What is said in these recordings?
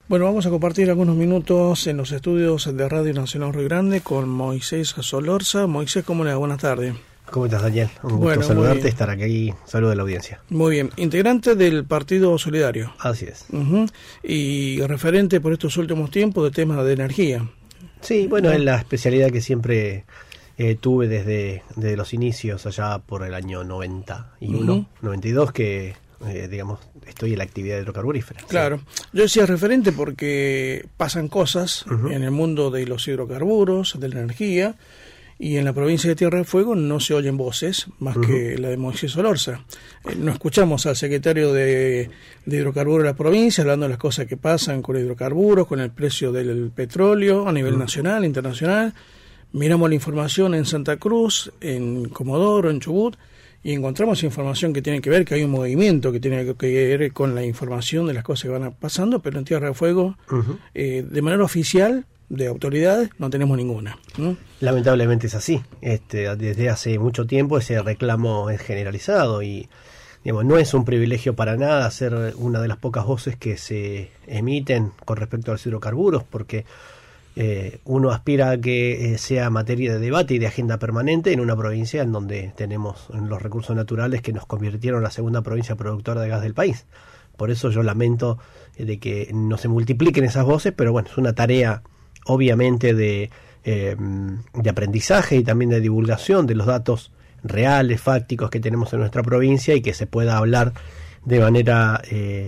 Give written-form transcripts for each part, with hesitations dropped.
Bueno, vamos a compartir algunos minutos en los estudios de Radio Nacional Río Grande con Moisés Solorza. Moisés, ¿cómo le va? Buenas tardes. ¿Cómo estás, Daniel? Un gusto saludarte, estar aquí. Saludo a la audiencia. Muy bien. Integrante del Partido Solidario. Así es. Y referente por estos últimos tiempos de temas de energía. Sí, bueno, es la especialidad que siempre tuve desde los inicios, allá por el año 91, 92, que, digamos, estoy en la actividad hidrocarburífera. Claro. Sí. Yo decía referente porque pasan cosas en el mundo de los hidrocarburos, de la energía, y en la provincia de Tierra del Fuego no se oyen voces más que la de Moisés Solorza. No escuchamos al secretario de hidrocarburos de la provincia hablando de las cosas que pasan con hidrocarburos, con el precio del petróleo a nivel nacional, internacional. Miramos la información en Santa Cruz, en Comodoro, en Chubut, y encontramos información que tiene que ver, que hay un movimiento que tiene que ver con la información de las cosas que van pasando, pero en Tierra del Fuego, de manera oficial, de autoridades, no tenemos ninguna, ¿no? Lamentablemente es así. Desde hace mucho tiempo ese reclamo es generalizado y, digamos, no es un privilegio para nada ser una de las pocas voces que se emiten con respecto a los hidrocarburos, porque uno aspira a que sea materia de debate y de agenda permanente en una provincia en donde tenemos los recursos naturales que nos convirtieron en la segunda provincia productora de gas del país. Por eso yo lamento de que no se multipliquen esas voces, pero bueno, es una tarea obviamente de aprendizaje y también de divulgación de los datos reales, fácticos que tenemos en nuestra provincia y que se pueda hablar de manera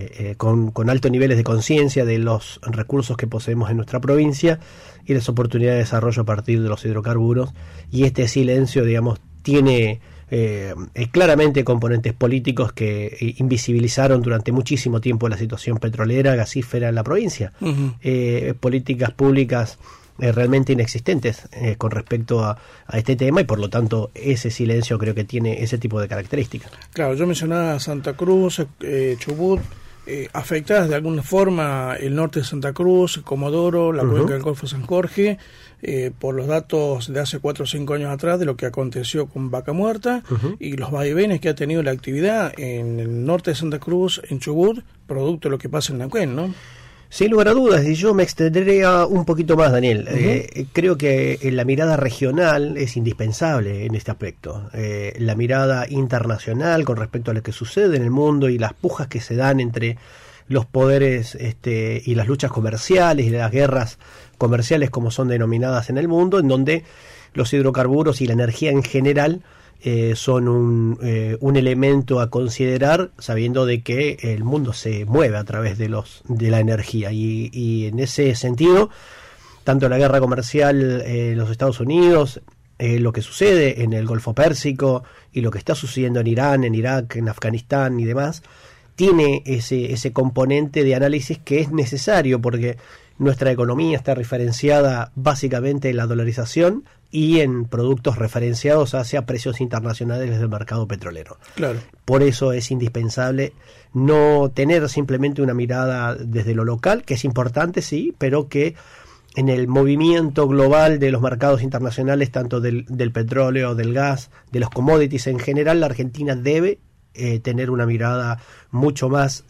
con altos niveles de conciencia de los recursos que poseemos en nuestra provincia y las oportunidades de desarrollo a partir de los hidrocarburos. Y este silencio, digamos, tiene claramente componentes políticos que invisibilizaron durante muchísimo tiempo la situación petrolera, gasífera en la provincia. Políticas públicas realmente inexistentes con respecto a este tema, y por lo tanto ese silencio creo que tiene ese tipo de características. Claro, yo mencionaba Santa Cruz, Chubut, afectadas de alguna forma el norte de Santa Cruz, Comodoro, la cuenca del Golfo San Jorge, por los datos de hace 4 o 5 años atrás de lo que aconteció con Vaca Muerta y los vaivenes que ha tenido la actividad en el norte de Santa Cruz, en Chubut, producto de lo que pasa en Neuquén, ¿no? Sin lugar a dudas, y yo me extenderé un poquito más, Daniel. Creo que la mirada regional es indispensable en este aspecto. La mirada internacional con respecto a lo que sucede en el mundo y las pujas que se dan entre los poderes y las luchas comerciales y las guerras comerciales como son denominadas en el mundo, en donde los hidrocarburos y la energía en general son un elemento a considerar, sabiendo de que el mundo se mueve a través de la energía y en ese sentido, tanto la guerra comercial en los Estados Unidos, lo que sucede en el Golfo Pérsico y lo que está sucediendo en Irán, en Irak, en Afganistán y demás, tiene ese componente de análisis que es necesario porque nuestra economía está referenciada básicamente en la dolarización y en productos referenciados hacia precios internacionales del mercado petrolero. Claro. Por eso es indispensable no tener simplemente una mirada desde lo local, que es importante, sí, pero que en el movimiento global de los mercados internacionales, tanto del petróleo, del gas, de los commodities en general, la Argentina debe tener una mirada mucho más,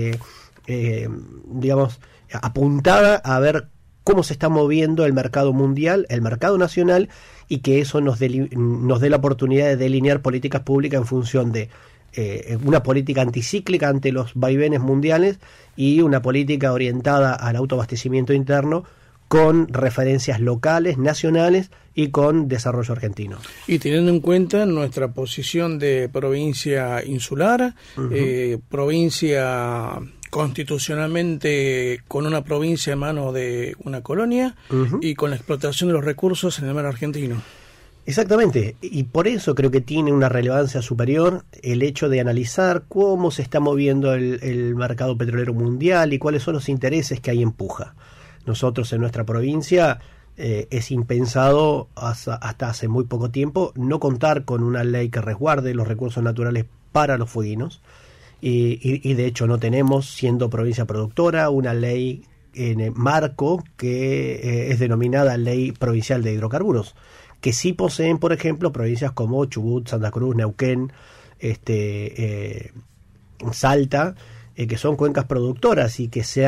digamos, apuntada a ver cómo se está moviendo el mercado mundial, el mercado nacional, y que eso nos dé la oportunidad de delinear políticas públicas en función de una política anticíclica ante los vaivenes mundiales y una política orientada al autoabastecimiento interno con referencias locales, nacionales y con desarrollo argentino. Y teniendo en cuenta nuestra posición de provincia insular, provincia constitucionalmente con una provincia en manos de una colonia y con la explotación de los recursos en el mar argentino. Exactamente, y por eso creo que tiene una relevancia superior el hecho de analizar cómo se está moviendo el mercado petrolero mundial y cuáles son los intereses que hay en puja. Nosotros en nuestra provincia es impensado hasta hace muy poco tiempo no contar con una ley que resguarde los recursos naturales para los fueguinos. Y de hecho no tenemos, siendo provincia productora, una ley en el marco que es denominada Ley Provincial de Hidrocarburos, que sí poseen, por ejemplo, provincias como Chubut, Santa Cruz, Neuquén, Salta, que son cuencas productoras y que se han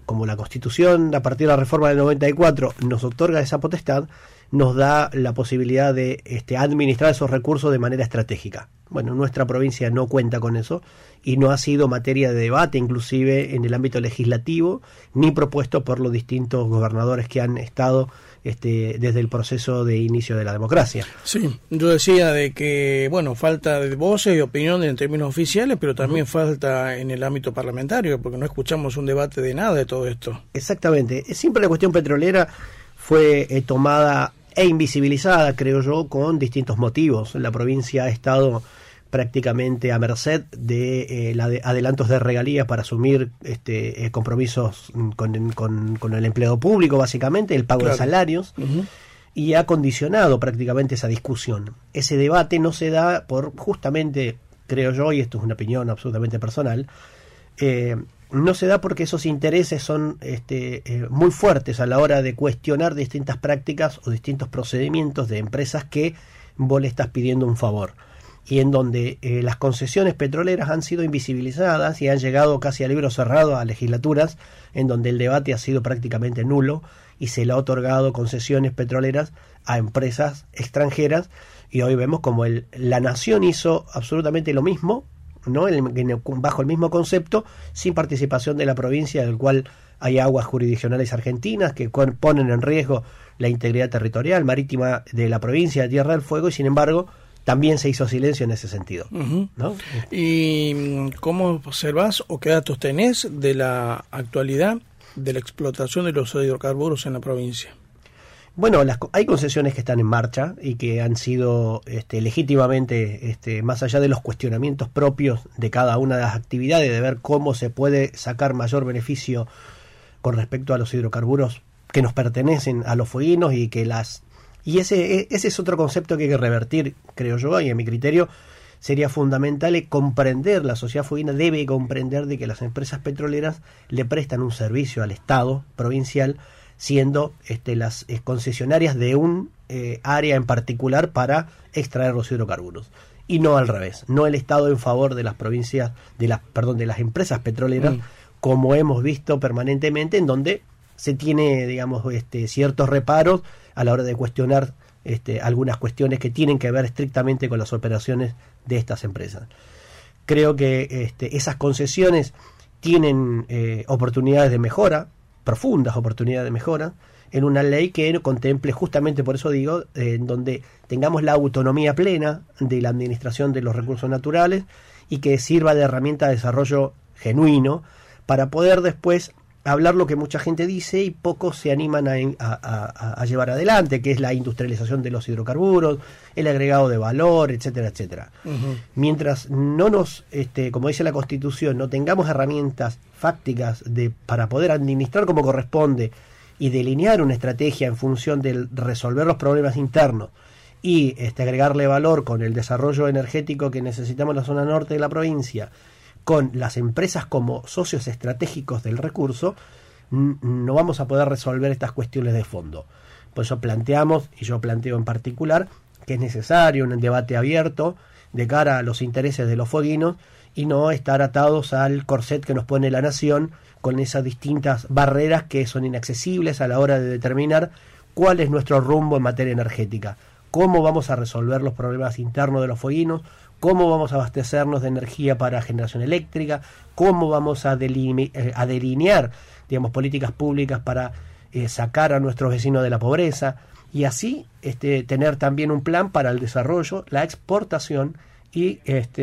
como la Constitución a partir de la reforma del 94 nos otorga esa potestad, nos da la posibilidad de administrar esos recursos de manera estratégica. Bueno, nuestra provincia no cuenta con eso y no ha sido materia de debate inclusive en el ámbito legislativo, ni propuesto por los distintos gobernadores que han estado desde el proceso de inicio de la democracia. Sí, yo decía de que, bueno, falta de voces y opiniones en términos oficiales, pero también falta en el ámbito parlamentario, porque no escuchamos un debate de nada de todo esto. Exactamente. Siempre la cuestión petrolera fue tomada e invisibilizada, creo yo, con distintos motivos. La provincia ha estado prácticamente a merced de adelantos de regalías para asumir compromisos con el empleo público, básicamente, el pago de salarios, y ha condicionado prácticamente esa discusión. Ese debate no se da por, justamente, creo yo, y esto es una opinión absolutamente personal, no se da porque esos intereses son muy fuertes a la hora de cuestionar distintas prácticas o distintos procedimientos de empresas que vos le estás pidiendo un favor, y en donde las concesiones petroleras han sido invisibilizadas y han llegado casi a libro cerrado a legislaturas en donde el debate ha sido prácticamente nulo y se le ha otorgado concesiones petroleras a empresas extranjeras, y hoy vemos como la nación hizo absolutamente lo mismo, ¿no? Bajo el mismo concepto, sin participación de la provincia, del cual hay aguas jurisdiccionales argentinas que ponen en riesgo la integridad territorial marítima de la provincia de Tierra del Fuego, y sin embargo también se hizo silencio en ese sentido, ¿no? ¿Y cómo observás o qué datos tenés de la actualidad de la explotación de los hidrocarburos en la provincia? Bueno, hay concesiones que están en marcha y que han sido legítimamente, más allá de los cuestionamientos propios de cada una de las actividades, de ver cómo se puede sacar mayor beneficio con respecto a los hidrocarburos que nos pertenecen a los fueguinos, y que ese es otro concepto que hay que revertir, creo yo, y a mi criterio sería fundamental comprender, la sociedad fueguina debe comprender de que las empresas petroleras le prestan un servicio al Estado provincial, siendo las concesionarias de un área en particular para extraer los hidrocarburos, y no al revés, no el Estado en favor de las provincias, de las empresas petroleras, como hemos visto permanentemente, en donde se tiene, digamos, ciertos reparos a la hora de cuestionar algunas cuestiones que tienen que ver estrictamente con las operaciones de estas empresas. Creo que esas concesiones tienen oportunidades de mejora, profundas oportunidades de mejora, en una ley que contemple, justamente por eso digo, en donde tengamos la autonomía plena de la administración de los recursos naturales y que sirva de herramienta de desarrollo genuino para poder después hablar lo que mucha gente dice y pocos se animan a llevar adelante, que es la industrialización de los hidrocarburos, el agregado de valor, etcétera, etcétera. Mientras no nos, como dice la Constitución, no tengamos herramientas fácticas para poder administrar como corresponde y delinear una estrategia en función de resolver los problemas internos y agregarle valor con el desarrollo energético que necesitamos en la zona norte de la provincia, con las empresas como socios estratégicos del recurso, no vamos a poder resolver estas cuestiones de fondo. Por eso planteamos, y yo planteo en particular, que es necesario un debate abierto de cara a los intereses de los fueguinos y no estar atados al corset que nos pone la nación con esas distintas barreras que son inaccesibles a la hora de determinar cuál es nuestro rumbo en materia energética, cómo vamos a resolver los problemas internos de los fueguinos, cómo vamos a abastecernos de energía para generación eléctrica, cómo vamos a delinear, digamos, políticas públicas para sacar a nuestros vecinos de la pobreza, y así tener también un plan para el desarrollo, la exportación y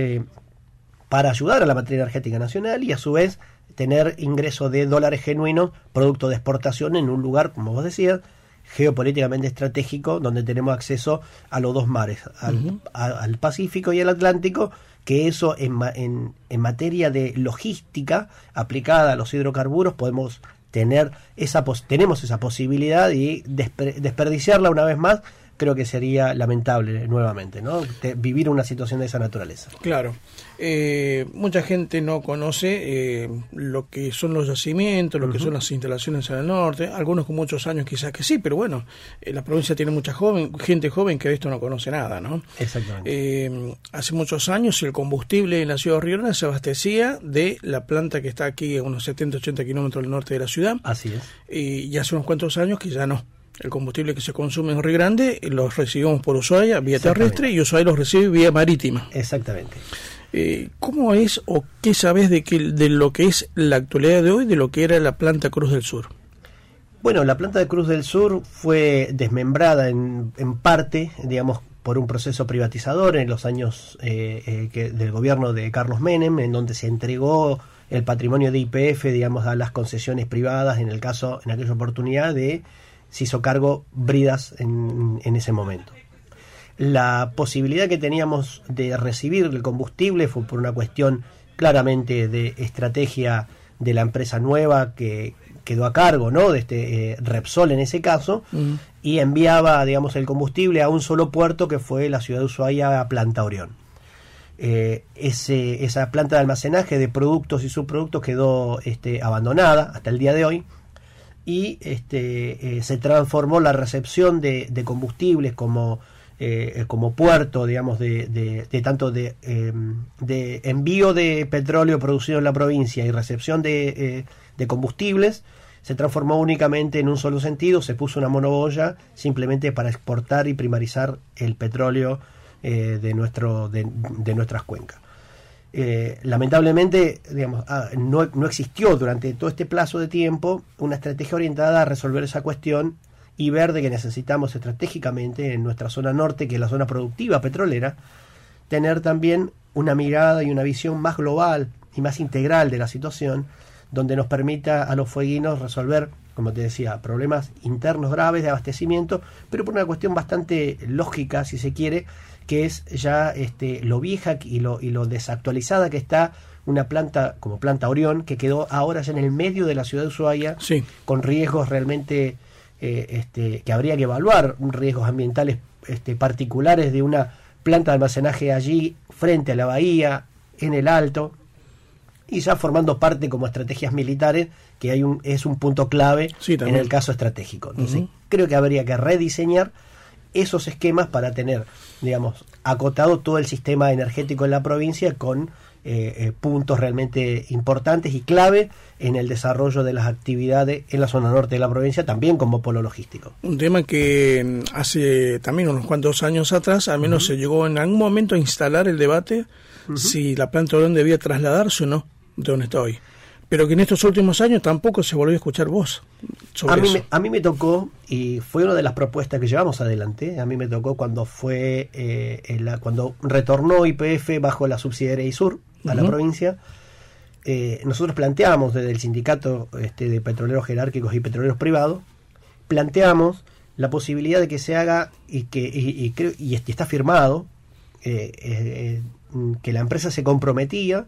para ayudar a la materia energética nacional, y a su vez tener ingreso de dólares genuinos, producto de exportación en un lugar, como vos decías, geopolíticamente estratégico, donde tenemos acceso a los dos mares, al Pacífico y al Atlántico, que eso en materia de logística aplicada a los hidrocarburos tenemos esa posibilidad y desperdiciarla una vez más creo que sería lamentable nuevamente, ¿no? Vivir una situación de esa naturaleza. Claro. Mucha gente no conoce lo que son los yacimientos, lo que son las instalaciones en el norte, algunos con muchos años quizás que sí, pero bueno, la provincia tiene mucha gente joven que de esto no conoce nada, ¿no? Exactamente. Hace muchos años el combustible en la ciudad de Río Grande se abastecía de la planta que está aquí a unos 70-80 kilómetros del norte de la ciudad. Así es. Y hace unos cuantos años que ya no. El combustible que se consume en Río Grande los recibimos por Ushuaia vía terrestre y Ushuaia los recibe vía marítima. Exactamente. ¿Cómo es o qué sabes de lo que es la actualidad de hoy de lo que era la planta Cruz del Sur? Bueno, la planta de Cruz del Sur fue desmembrada en parte, digamos, por un proceso privatizador en los años del gobierno de Carlos Menem, en donde se entregó el patrimonio de YPF, digamos, a las concesiones privadas, en aquella oportunidad se hizo cargo Bridas en ese momento. La posibilidad que teníamos de recibir el combustible fue por una cuestión claramente de estrategia de la empresa nueva que quedó a cargo, ¿no?, de Repsol en ese caso, y enviaba, digamos, el combustible a un solo puerto que fue la ciudad de Ushuaia, a Planta Orión. Esa planta de almacenaje de productos y subproductos quedó abandonada hasta el día de hoy, y se transformó la recepción de combustibles como puerto, digamos, tanto de envío de petróleo producido en la provincia y recepción de combustibles, se transformó únicamente en un solo sentido. Se puso una monoboya simplemente para exportar y primarizar el petróleo de nuestras cuencas. Lamentablemente, digamos, no existió durante todo este plazo de tiempo una estrategia orientada a resolver esa cuestión y ver de que necesitamos estratégicamente en nuestra zona norte, que es la zona productiva petrolera, tener también una mirada y una visión más global y más integral de la situación, donde nos permita a los fueguinos resolver, como te decía, problemas internos graves de abastecimiento, pero por una cuestión bastante lógica, si se quiere, que es ya lo vieja y lo desactualizada que está una planta como Planta Orión, que quedó ahora ya en el medio de la ciudad de Ushuaia, sí, con riesgos realmente que habría que evaluar, riesgos ambientales particulares de una planta de almacenaje allí frente a la bahía, en el alto, y ya formando parte como estrategias militares, que es un punto clave, sí, en el caso estratégico. Entonces, creo que habría que rediseñar esos esquemas para tener, digamos, acotado todo el sistema energético en la provincia con puntos realmente importantes y clave en el desarrollo de las actividades en la zona norte de la provincia, también como polo logístico. Un tema que hace también unos cuantos años atrás, al menos se llegó en algún momento a instalar el debate si la planta Orión debía trasladarse o no de donde está hoy. Pero que en estos últimos años tampoco se volvió a escuchar voz sobre eso. A mí me tocó, y fue una de las propuestas que llevamos adelante, a mí me tocó cuando cuando retornó YPF bajo la subsidiaria ISUR a la provincia. Nosotros planteamos desde el sindicato de petroleros jerárquicos y petroleros privados, planteamos la posibilidad de que se haga y está firmado, que la empresa se comprometía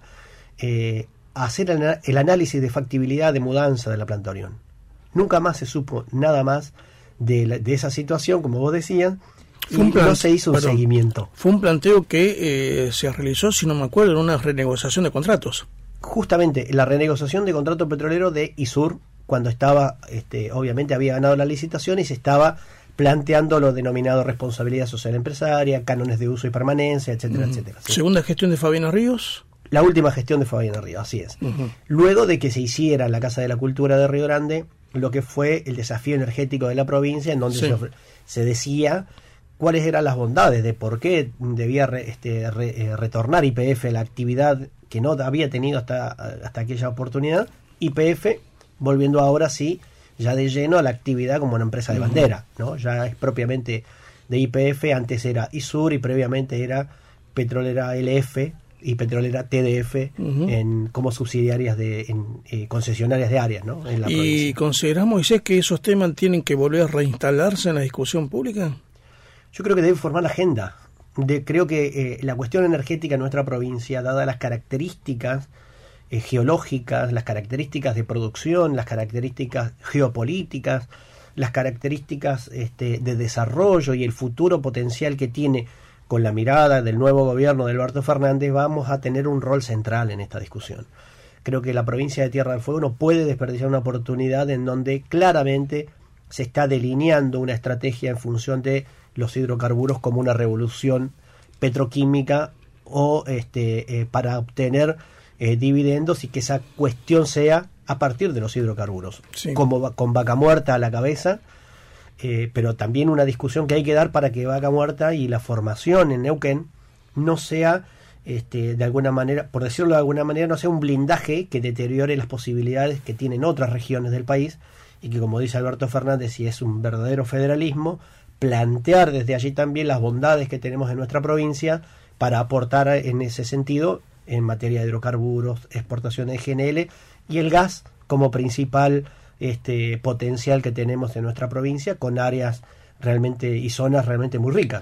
a hacer el análisis de factibilidad de mudanza de la planta Orión. Nunca más se supo nada más de esa situación, como vos decías, y no se hizo un seguimiento. Fue un planteo que se realizó, si no me acuerdo, en una renegociación de contratos. Justamente, la renegociación de contrato petrolero de ISUR, cuando estaba, obviamente había ganado la licitación y se estaba planteando lo denominado responsabilidad social empresaria, cánones de uso y permanencia, etcétera, etcétera. ¿Sí? ¿Segunda gestión de Fabiana Ríos? La última gestión de Fabiana Ríos, así es. Luego de que se hiciera en la Casa de la Cultura de Río Grande lo que fue el desafío energético de la provincia, en donde se decía cuáles eran las bondades de por qué debía retornar YPF a la actividad que no había tenido hasta aquella oportunidad, YPF volviendo ahora sí ya de lleno a la actividad como una empresa de bandera, ¿no? Ya es propiamente de YPF, antes era ISUR y previamente era Petrolera LF y Petrolera TDF como subsidiarias concesionarias de áreas, ¿no? En la provincia. ¿Y consideramos, Moisés, que esos temas tienen que volver a reinstalarse en la discusión pública? Yo creo que debe formar la agenda. Creo que la cuestión energética en nuestra provincia, dadas las características geológicas, las características de producción, las características geopolíticas, las características de desarrollo y el futuro potencial que tiene con la mirada del nuevo gobierno de Alberto Fernández, vamos a tener un rol central en esta discusión. Creo que la provincia de Tierra del Fuego no puede desperdiciar una oportunidad en donde claramente se está delineando una estrategia en función de los hidrocarburos como una revolución petroquímica o para obtener dividendos, y que esa cuestión sea a partir de los hidrocarburos, sí, como con Vaca Muerta a la cabeza, pero también una discusión que hay que dar para que Vaca Muerta y la formación en Neuquén no sea de alguna manera, por decirlo de alguna manera, no sea un blindaje que deteriore las posibilidades que tienen otras regiones del país, y que, como dice Alberto Fernández, si es un verdadero federalismo, plantear desde allí también las bondades que tenemos en nuestra provincia para aportar en ese sentido en materia de hidrocarburos, exportaciones de GNL y el gas como principal potencial que tenemos en nuestra provincia, con áreas realmente y zonas realmente muy ricas.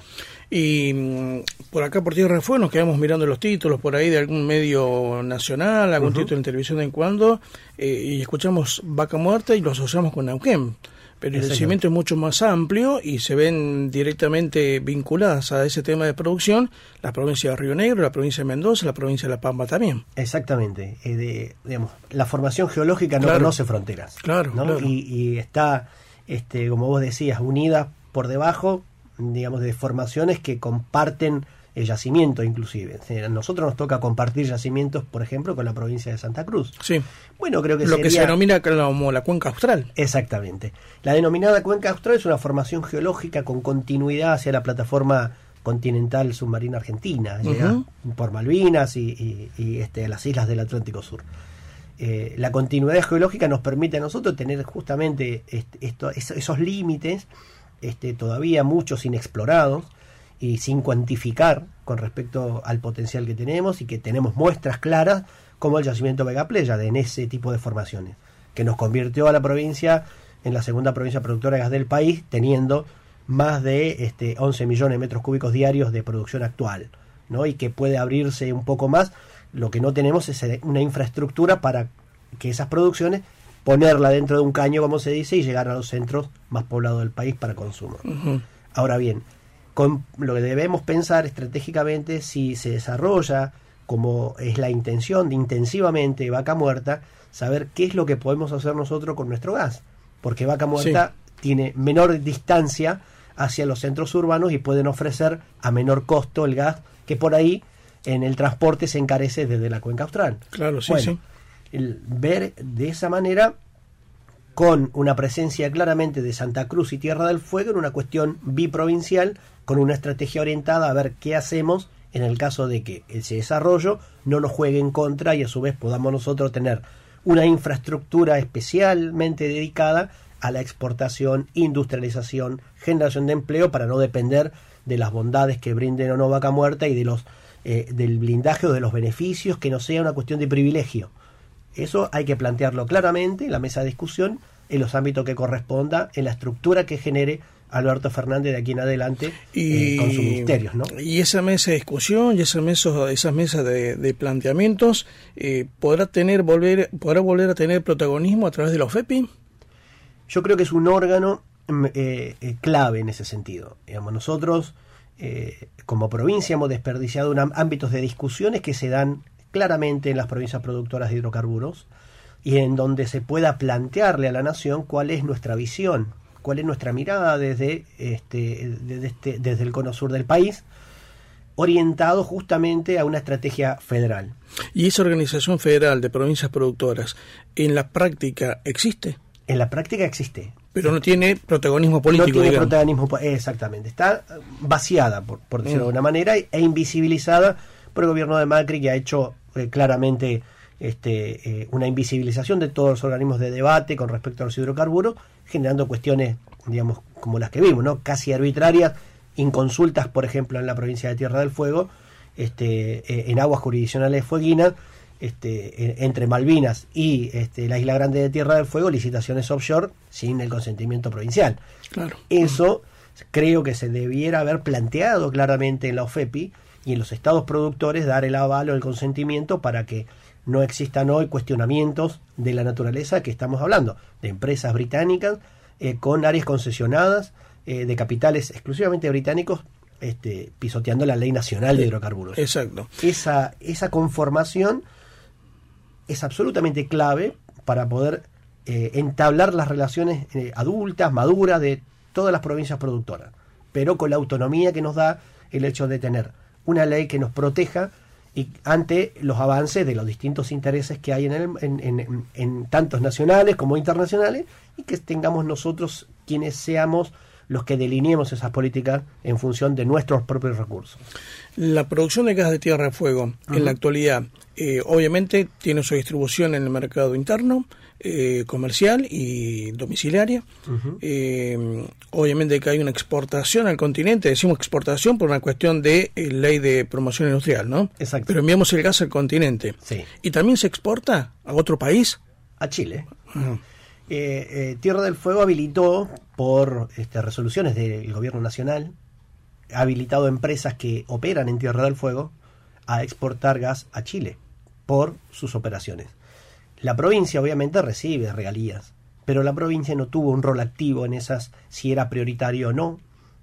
Y por acá por Tierra del Fuego nos quedamos mirando los títulos por ahí de algún medio nacional, algún título en televisión de en cuando, y escuchamos Vaca Muerta y lo asociamos con Neuquén. Pero el crecimiento es mucho más amplio y se ven directamente vinculadas a ese tema de producción la provincia de Río Negro, la provincia de Mendoza, la provincia de La Pampa también. Exactamente. Digamos, la formación geológica no conoce fronteras. Claro, ¿no? claro. Y está, como vos decías, unida por debajo, digamos, de formaciones que comparten el yacimiento inclusive. A nosotros nos toca compartir yacimientos, por ejemplo, con la provincia de Santa Cruz. Sí. Bueno, creo que lo que se denomina como la cuenca austral. Exactamente. La denominada cuenca austral es una formación geológica con continuidad hacia la plataforma continental submarina argentina, llega por Malvinas y a las islas del Atlántico Sur. La continuidad geológica nos permite a nosotros tener justamente esos límites todavía muchos inexplorados y sin cuantificar con respecto al potencial que tenemos, y que tenemos muestras claras como el yacimiento Vega Pléyade en ese tipo de formaciones, que nos convirtió a la provincia en la segunda provincia productora de gas del país, teniendo más de 11 millones de metros cúbicos diarios de producción actual, ¿no? Y que puede abrirse un poco más. Lo que no tenemos es una infraestructura para que esas producciones ponerla dentro de un caño, como se dice, y llegar a los centros más poblados del país para consumo. Ahora bien, lo que debemos pensar estratégicamente, si se desarrolla como es la intención de intensivamente Vaca Muerta, saber qué es lo que podemos hacer nosotros con nuestro gas, porque Vaca Muerta tiene menor distancia hacia los centros urbanos y pueden ofrecer a menor costo el gas, que por ahí en el transporte se encarece desde la cuenca austral. Claro, sí, bueno, el ver de esa manera, con una presencia claramente de Santa Cruz y Tierra del Fuego en una cuestión biprovincial, con una estrategia orientada a ver qué hacemos en el caso de que ese desarrollo no nos juegue en contra y a su vez podamos nosotros tener una infraestructura especialmente dedicada a la exportación, industrialización, generación de empleo, para no depender de las bondades que brinden o no Vaca Muerta y de los del blindaje o de los beneficios, que no sea una cuestión de privilegio. Eso hay que plantearlo claramente en la mesa de discusión, en los ámbitos que corresponda, en la estructura que genere Alberto Fernández de aquí en adelante con sus ministerios, ¿no? Y esa mesa de discusión y esas mesas de planteamientos ¿podrá volver a tener protagonismo a través de la OFEPI? Yo creo que es un órgano clave en ese sentido. Digamos, nosotros como provincia hemos desperdiciado ámbitos de discusiones que se dan claramente en las provincias productoras de hidrocarburos, y en donde se pueda plantearle a la nación cuál es nuestra visión, cuál es nuestra mirada desde el cono sur del país, orientado justamente a una estrategia federal. ¿Y esa organización federal de provincias productoras en la práctica existe? En la práctica existe. Pero no tiene protagonismo político. No tiene protagonismo, exactamente. Está vaciada, por decirlo de alguna manera, e invisibilizada por el gobierno de Macri, que ha hecho claramente una invisibilización de todos los organismos de debate con respecto a los hidrocarburos, generando cuestiones, digamos, como las que vimos, ¿no? Casi arbitrarias, inconsultas, por ejemplo, en la provincia de Tierra del Fuego, en aguas jurisdiccionales fueguinas, entre Malvinas y la Isla Grande de Tierra del Fuego, licitaciones offshore sin el consentimiento provincial. Claro. Eso creo que se debiera haber planteado claramente en la OFEPI y en los estados productores, dar el aval o el consentimiento para que no existan hoy cuestionamientos de la naturaleza que estamos hablando, de empresas británicas con áreas concesionadas de capitales exclusivamente británicos, pisoteando la ley nacional de hidrocarburos. Exacto. Esa conformación es absolutamente clave para poder entablar las relaciones adultas, maduras de todas las provincias productoras, pero con la autonomía que nos da el hecho de tener una ley que nos proteja y ante los avances de los distintos intereses que hay en tantos nacionales como internacionales, y que tengamos nosotros quienes seamos los que delineemos esas políticas en función de nuestros propios recursos. La producción de gas de tierra de fuego en la actualidad obviamente tiene su distribución en el mercado interno, comercial y domiciliaria. Obviamente que hay una exportación al continente, decimos exportación por una cuestión de ley de promoción industrial, ¿no? Exacto. Pero enviamos el gas al continente. Sí. ¿Y también se exporta a otro país? A Chile. Tierra del Fuego habilitó por resoluciones del gobierno nacional, ha habilitado empresas que operan en Tierra del Fuego a exportar gas a Chile por sus operaciones. La provincia obviamente recibe regalías, pero la provincia no tuvo un rol activo en esas, si era prioritario o no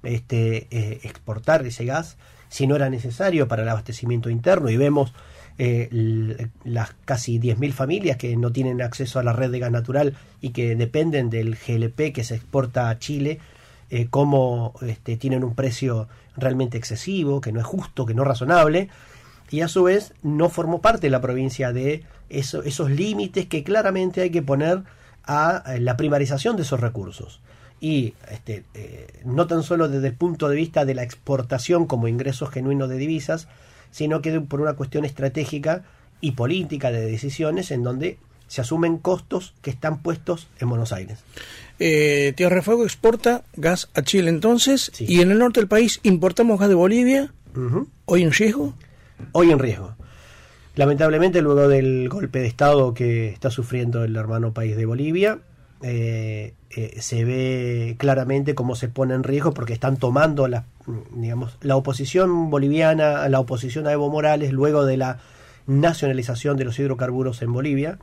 exportar ese gas, si no era necesario para el abastecimiento interno, y vemos las casi 10.000 familias que no tienen acceso a la red de gas natural y que dependen del GLP que se exporta a Chile, cómo tienen un precio realmente excesivo, que no es justo, que no es razonable, y a su vez no formó parte de la provincia de esos límites que claramente hay que poner a la primarización de esos recursos. Y no tan solo desde el punto de vista de la exportación como ingresos genuinos de divisas, sino que por una cuestión estratégica y política de decisiones en donde se asumen costos que están puestos en Buenos Aires. Tierra del Fuego exporta gas a Chile entonces, sí. Y en el norte del país importamos gas de Bolivia, ¿hoy en riesgo? Hoy en riesgo. Lamentablemente, luego del golpe de Estado que está sufriendo el hermano país de Bolivia, se ve claramente cómo se pone en riesgo, porque están tomando la oposición boliviana, la oposición a Evo Morales, luego de la nacionalización de los hidrocarburos en Bolivia,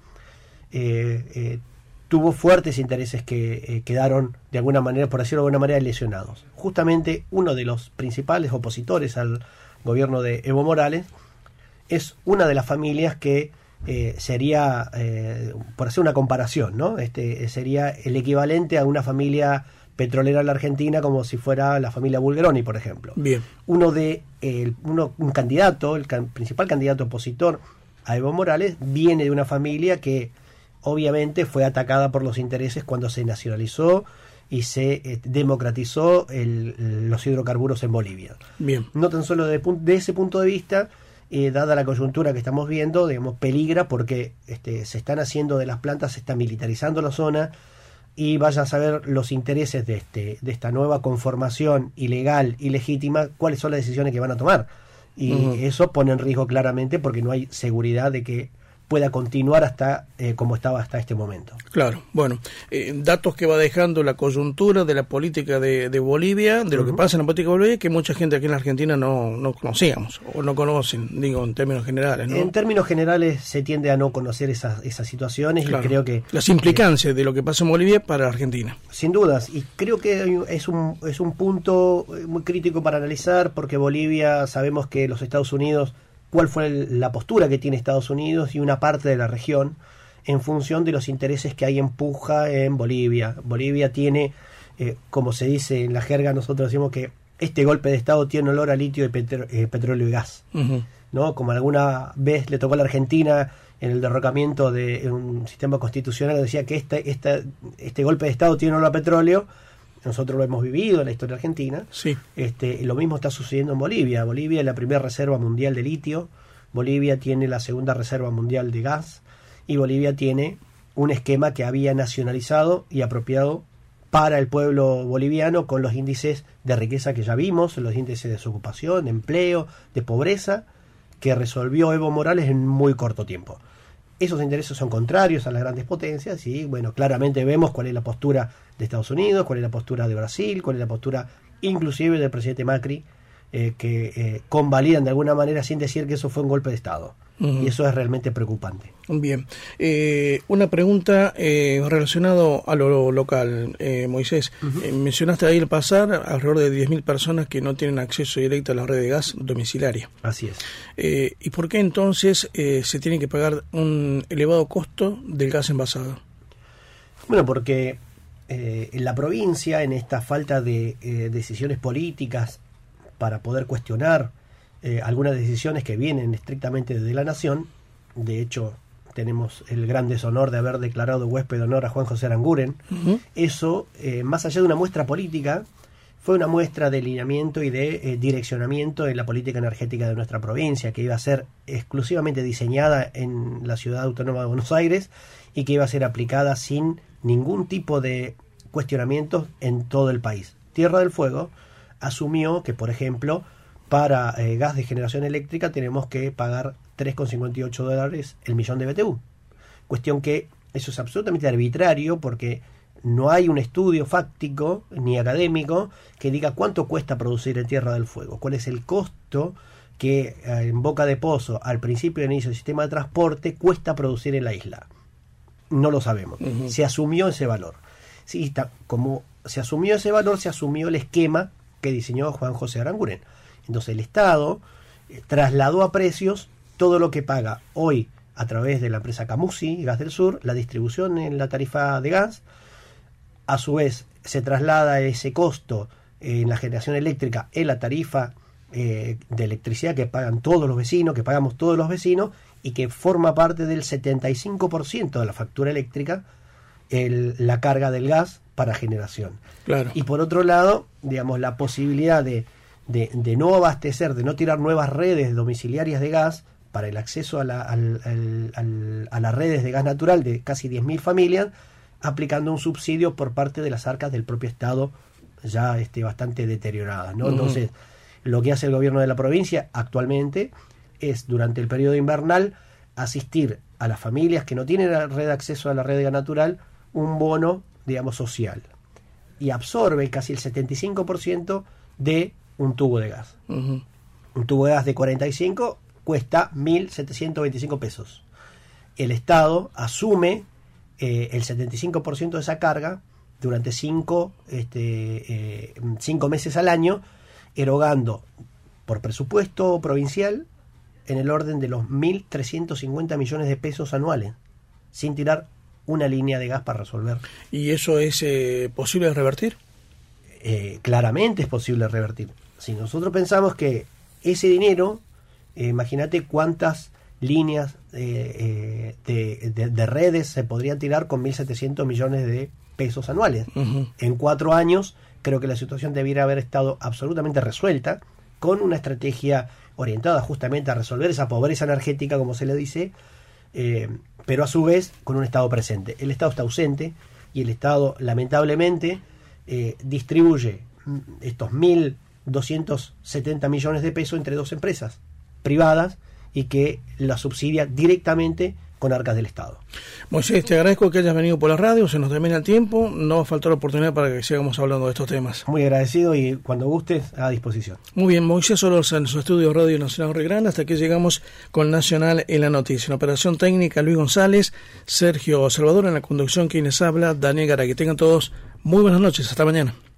tuvo fuertes intereses que quedaron de alguna manera, por decirlo de alguna manera, lesionados. Justamente uno de los principales opositores al gobierno de Evo Morales es una de las familias que sería, por hacer una comparación, ¿no? Sería el equivalente a una familia petrolera en la Argentina, como si fuera la familia Bulgeroni, por ejemplo. Bien. Un candidato, el principal candidato opositor a Evo Morales, viene de una familia que obviamente fue atacada por los intereses cuando se nacionalizó y se democratizó los hidrocarburos en Bolivia. Bien. No tan solo de ese punto de vista, dada la coyuntura que estamos viendo, peligra porque se están haciendo de las plantas, se está militarizando la zona, y vaya a saber los intereses de esta nueva conformación ilegal y legítima, cuáles son las decisiones que van a tomar. Y eso pone en riesgo claramente, porque no hay seguridad de que pueda continuar hasta como estaba hasta este momento. Claro, bueno, datos que va dejando la coyuntura de la política de Bolivia, de lo que pasa en la política de Bolivia, que mucha gente aquí en la Argentina no conocíamos, o no conocen, digo, en términos generales, ¿no? En términos generales se tiende a no conocer esas situaciones, claro. Y creo que las implicancias de lo que pasa en Bolivia para la Argentina. Sin dudas, y creo que es un punto muy crítico para analizar, porque Bolivia, sabemos que los Estados Unidos, cuál fue la postura que tiene Estados Unidos y una parte de la región en función de los intereses que hay en puja en Bolivia. Bolivia tiene, como se dice en la jerga, nosotros decimos que este golpe de Estado tiene olor a litio y petróleo y gas, ¿no? Como alguna vez le tocó a la Argentina en el derrocamiento de un sistema constitucional que decía que este golpe de Estado tiene olor a petróleo. Nosotros lo hemos vivido en la historia argentina. Sí. Lo mismo está sucediendo en Bolivia. Bolivia es la primera reserva mundial de litio, Bolivia tiene la segunda reserva mundial de gas, y Bolivia tiene un esquema que había nacionalizado y apropiado para el pueblo boliviano, con los índices de riqueza que ya vimos, los índices de desocupación, de empleo, de pobreza, que resolvió Evo Morales en muy corto tiempo. Esos intereses son contrarios a las grandes potencias, y bueno, claramente vemos cuál es la postura de Estados Unidos, cuál es la postura de Brasil, cuál es la postura inclusive del presidente Macri, que convalidan de alguna manera sin decir que eso fue un golpe de Estado. y eso es realmente preocupante. Bien. Una pregunta relacionada a lo local, Moisés. Mencionaste ahí al pasar alrededor de 10.000 personas que no tienen acceso directo a la red de gas domiciliaria. Así es. ¿Y por qué entonces se tiene que pagar un elevado costo del gas envasado? Bueno, porque en la provincia, en esta falta de decisiones políticas para poder cuestionar algunas decisiones que vienen estrictamente de la nación, de hecho tenemos el gran deshonor de haber declarado huésped de honor a Juan José Aranguren. Eso, más allá de una muestra política, fue una muestra de lineamiento y de direccionamiento en la política energética de nuestra provincia, que iba a ser exclusivamente diseñada en la ciudad autónoma de Buenos Aires y que iba a ser aplicada sin ningún tipo de cuestionamientos en todo el país. Tierra del Fuego asumió que, por ejemplo, para gas de generación eléctrica tenemos que pagar $3,58 el millón de BTU. Cuestión que eso es absolutamente arbitrario, porque no hay un estudio fáctico ni académico que diga cuánto cuesta producir en Tierra del Fuego, cuál es el costo que en Boca de Pozo, al principio del inicio del sistema de transporte, cuesta producir en la isla. No lo sabemos. Se asumió ese valor. Sí, como se asumió ese valor, se asumió el esquema que diseñó Juan José Aranguren. Entonces el Estado trasladó a precios todo lo que paga hoy a través de la empresa Camusi, Gas del Sur, la distribución en la tarifa de gas. A su vez se traslada ese costo en la generación eléctrica en la tarifa de electricidad que pagan todos los vecinos, que pagamos todos los vecinos, y que forma parte del 75% de la factura eléctrica, la carga del gas para generación. Claro. Y por otro lado, digamos, la posibilidad de no abastecer, de no tirar nuevas redes domiciliarias de gas para el acceso a las redes de gas natural de casi 10.000 familias, aplicando un subsidio por parte de las arcas del propio Estado, ya bastante deterioradas, ¿no? Entonces, lo que hace el gobierno de la provincia actualmente es, durante el periodo invernal, asistir a las familias que no tienen la red de acceso a la red de gas natural, un bono, digamos, social, y absorbe casi el 75% de un tubo de gas. Un tubo de gas de 45 cuesta 1.725 pesos. El Estado asume el 75% de esa carga durante 5 meses al año, erogando por presupuesto provincial en el orden de los 1.350 millones de pesos anuales, sin tirar una línea de gas para resolver. ¿Y eso es posible de revertir? Claramente es posible revertir. Si nosotros pensamos que ese dinero, imagínate cuántas líneas de redes se podrían tirar con 1.700 millones de pesos anuales. En 4 años creo que la situación debiera haber estado absolutamente resuelta, con una estrategia orientada justamente a resolver esa pobreza energética, como se le dice, pero a su vez con un Estado presente. El Estado está ausente, y el Estado lamentablemente distribuye estos 1.270 millones de pesos entre 2 empresas privadas, y que la subsidia directamente con arcas del Estado. Moisés, te agradezco que hayas venido por la radio, se nos termina el tiempo, no va a faltar la oportunidad para que sigamos hablando de estos temas. Muy agradecido, y cuando gustes, a disposición. Muy bien, Moisés Solorza en su estudio Radio Nacional Río Grande. Hasta aquí llegamos con Nacional en la Noticia. En operación técnica, Luis González, Sergio Salvador en la conducción, quien les habla, Daniel Garay. Que tengan todos muy buenas noches, hasta mañana.